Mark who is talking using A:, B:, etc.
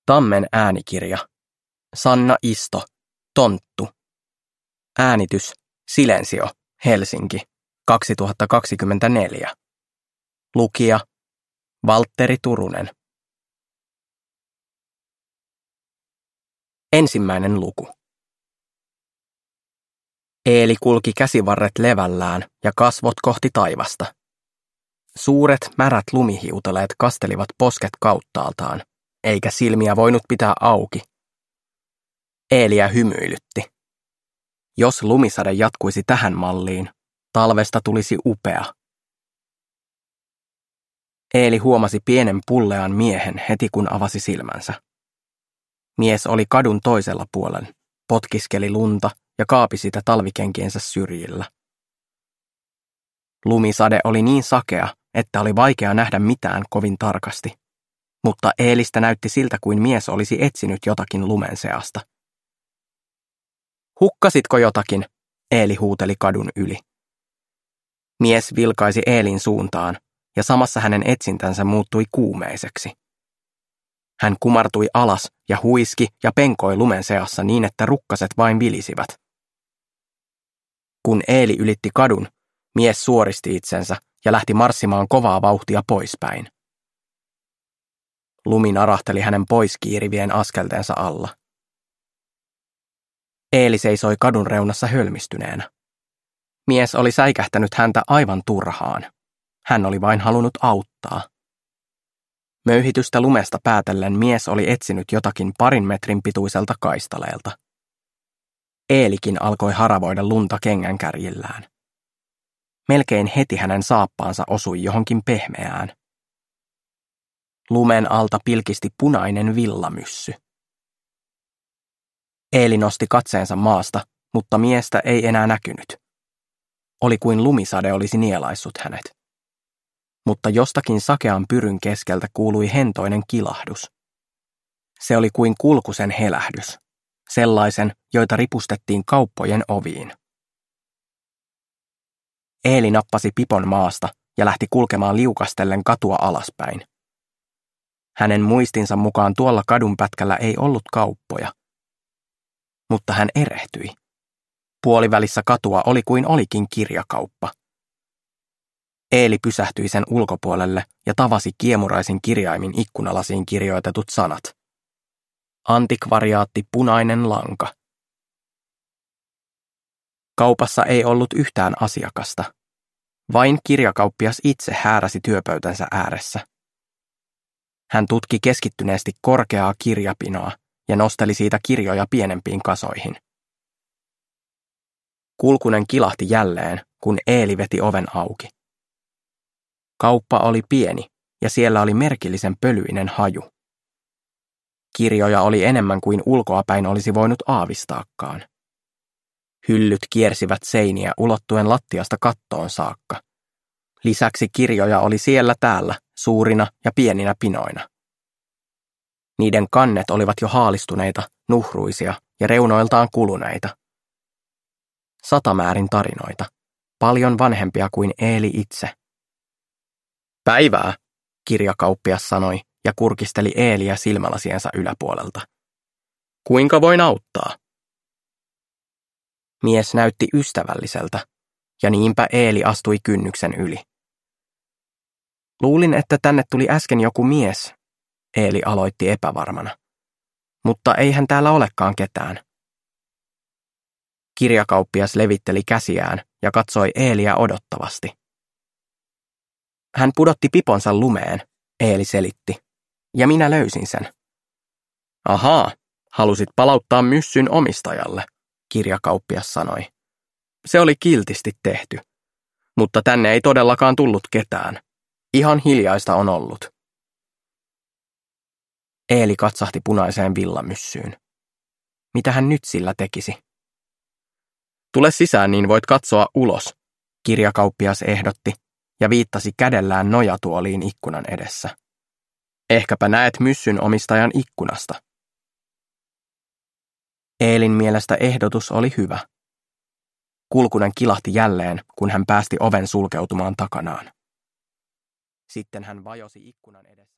A: Tammen äänikirja. Sanna Isto. Tonttu. Äänitys. Silensio. Helsinki. 2024. Lukija. Valtteri Turunen. Ensimmäinen luku. Eeli kulki käsivarret levällään ja kasvot kohti taivasta. Suuret, märät lumihiutaleet kastelivat posket kauttaaltaan, eikä silmiä voinut pitää auki. Eeliä hymyilytti. Jos lumisade jatkuisi tähän malliin, talvesta tulisi upea. Eeli huomasi pienen pullean miehen heti kun avasi silmänsä. Mies oli kadun toisella puolen, potkiskeli lunta ja kaapi sitä talvikenkiensä syrjillä. Lumisade oli niin sakea, että oli vaikea nähdä mitään kovin tarkasti, mutta Eelistä näytti siltä kuin mies olisi etsinyt jotakin lumen seasta. Hukkasitko jotakin? Eeli huuteli kadun yli. Mies vilkaisi Eelin suuntaan, ja samassa hänen etsintänsä muuttui kuumeiseksi. Hän kumartui alas ja huiski ja penkoi lumen seassa niin, että rukkaset vain vilisivät. Kun Eeli ylitti kadun, mies suoristi itsensä ja lähti marssimaan kovaa vauhtia poispäin. Lumi narahteli hänen poiskiirivien askeltensa alla. Eeli seisoi kadun reunassa hölmistyneenä. Mies oli säikähtänyt häntä aivan turhaan. Hän oli vain halunnut auttaa. Möyhitystä lumesta päätellen mies oli etsinyt jotakin 2 metrin pituiselta kaistaleelta. Eelikin alkoi haravoida lunta kengänkärjillään. Melkein heti hänen saappaansa osui johonkin pehmeään. Lumen alta pilkisti punainen villamyssy. Eeli nosti katseensa maasta, mutta miestä ei enää näkynyt. Oli kuin lumisade olisi nielaissut hänet. Mutta jostakin sakean pyryn keskeltä kuului hentoinen kilahdus. Se oli kuin kulkusen helähdys, sellaisen, joita ripustettiin kauppojen oviin. Eeli nappasi pipon maasta ja lähti kulkemaan liukastellen katua alaspäin. Hänen muistinsa mukaan tuolla kadunpätkällä ei ollut kauppoja. Mutta hän erehtyi. Puolivälissä katua oli kuin olikin kirjakauppa. Eeli pysähtyi sen ulkopuolelle ja tavasi kiemuraisin kirjaimin ikkunalasiin kirjoitetut sanat. Antikvariaatti punainen lanka. Kaupassa ei ollut yhtään asiakasta. Vain kirjakauppias itse hääräsi työpöytänsä ääressä. Hän tutki keskittyneesti korkeaa kirjapinoa ja nosteli siitä kirjoja pienempiin kasoihin. Kulkunen kilahti jälleen, kun Eeli veti oven auki. Kauppa oli pieni ja siellä oli merkillisen pölyinen haju. Kirjoja oli enemmän kuin ulkoapäin olisi voinut aavistaakaan. Hyllyt kiersivät seiniä ulottuen lattiasta kattoon saakka. Lisäksi kirjoja oli siellä täällä, suurina ja pieninä pinoina. Niiden kannet olivat jo haalistuneita, nuhruisia ja reunoiltaan kuluneita. Satamäärin tarinoita, paljon vanhempia kuin Eeli itse. Päivää, kirjakauppias sanoi ja kurkisteli Eeliä silmälasiensa yläpuolelta. Kuinka voin auttaa? Mies näytti ystävälliseltä, ja niinpä Eeli astui kynnyksen yli. Luulin, että tänne tuli äsken joku mies, Eeli aloitti epävarmana. Mutta eihän täällä olekaan ketään. Kirjakauppias levitteli käsiään ja katsoi Eeliä odottavasti. Hän pudotti piponsa lumeen, Eeli selitti, ja minä löysin sen. Ahaa, halusit palauttaa myssyn omistajalle, kirjakauppias sanoi. Se oli kiltisti tehty, mutta tänne ei todellakaan tullut ketään. Ihan hiljaista on ollut. Eeli katsahti punaiseen villamyssyyn. Mitä hän nyt sillä tekisi? Tule sisään, niin voit katsoa ulos, kirjakauppias ehdotti ja viittasi kädellään nojatuoliin ikkunan edessä. Ehkäpä näet myssyn omistajan ikkunasta. Eelin mielestä ehdotus oli hyvä. Kulkunen kilahti jälleen, kun hän päästi oven sulkeutumaan takanaan. Sitten hän vajosi ikkunan edessä.